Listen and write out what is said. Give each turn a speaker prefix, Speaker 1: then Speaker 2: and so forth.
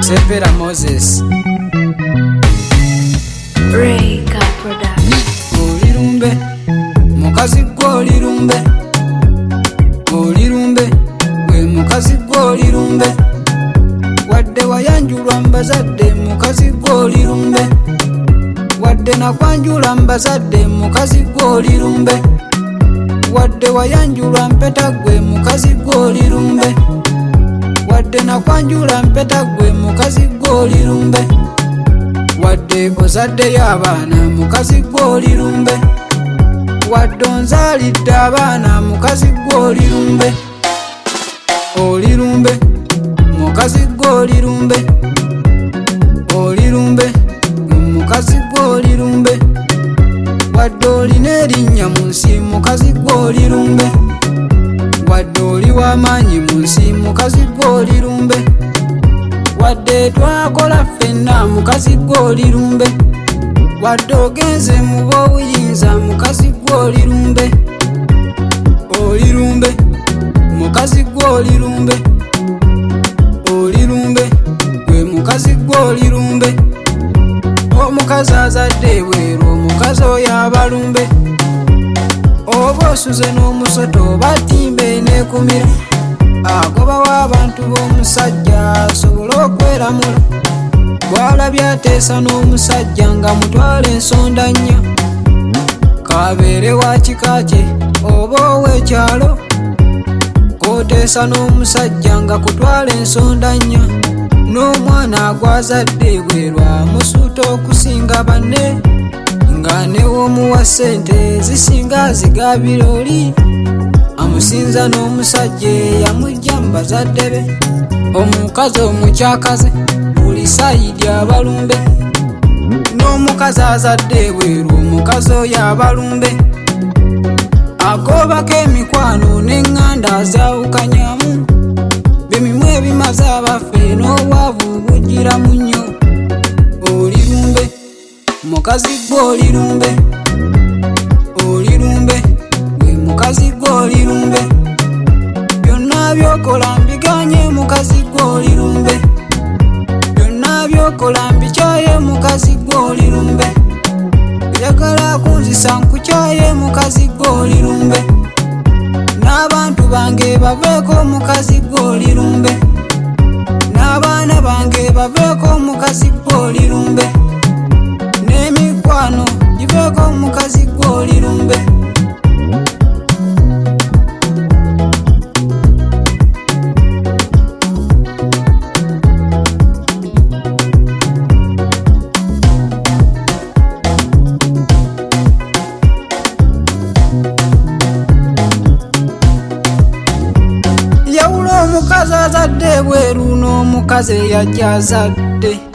Speaker 1: Sepera Moses
Speaker 2: Reka Production.
Speaker 1: Olirumbe mukazi gw'olirumbe, olirumbe gwe mukazi gw'olirumbe, wadde wayanjulwa mbazadde mukazi gw'olirumbe, wadde nakwanjula mbazadde mukazi gw'olirumbe, wadde wayanjulwa mpeta gwe mukazi gw'olirumbe, wadde nakwanjula mpeta gwe mukazi gw'olirumbe, wadde ozaddeyo abaana mukazi gw'olirumbe, wadde onzaalidde abaana mukazi gw'olirumbe, olirumbe mukazi gw'olirumbe, olirumbe mukazi gw'olirumbe, wadde olina erinnya mu nsi mukazi gw'olirumbe, wadde oli w'amaanyi mu nsi mukazi gw'olirumbe, wadde twakola ffenna mukazi gw'olirumbe, wadde ogenze mu b'obuyinza mukazi gw'olirumbe, olirumbe mukazi gw'olirumbe, olirumbe gwe mukazi gw'olirumbe, omukazi azadde ebweru omukazi oyo abalumbe, oba osuze n'omusoto batimbe neekumira, agobawo abantu b'omusajja asobole okweramula, bw'alabye ateesa n'omusajja nga mutwala ensonda nnya, kabeere wa kika kye oba ow'ekyalo, k'oteesa n'omusajja nga kutwala ensonda nnya, n'omwana agwazadde ebweru amusuuta okusinga banne, nga newomuwa ssente zisinga zigabira oli, amusinza n'omusajja eyamujja mu bazadde be, omukazi omukyakaze buli sayidi abalumbe, n'omukazi azadde ebweru omukazi oyo abalumbe, agobako emikwano n'eŋŋanda azaawukanyamu, bemimu ebimaze abaffe n'obwavu bugiramu nnyo, olirumbe mukazi gw'olirumbe, olirumbe gwe mukazi gw'olirumbe, byonna byokola mbiganye mukazi gw'olirumbe, byonna byokola mbikyaye mukazi gw'olirumbe, oyagala kunzisa nkukyaye mukazi gw'olirumbe, n'abantu bange baveeko mukazi gw'olirumbe, n'abaana bange baveeko mukazi gw'olirumbe, n'emikwano giveeko mukazi gw'olirumbe. Yawula omukazi azadde ebweru n'omukazi eyajja azadde